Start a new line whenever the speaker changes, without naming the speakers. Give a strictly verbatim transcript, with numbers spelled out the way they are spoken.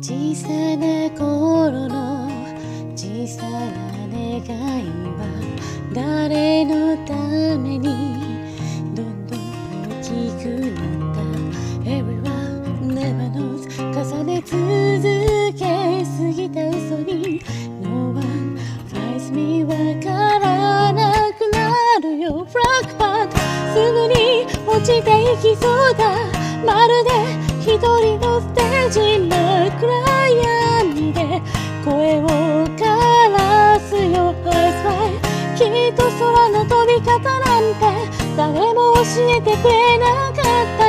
小さな頃の小さな願いは誰のためにどんどん大きくなった Everyone never knows 重ね続けすぎた嘘に No one finds me わからなくなるよ Black Part すぐに落ちていきそうだまるで一人のステージ真っ暗闇で声を枯らすよ Eyes wide きっと空の飛び方なんて誰も教えてくれなかった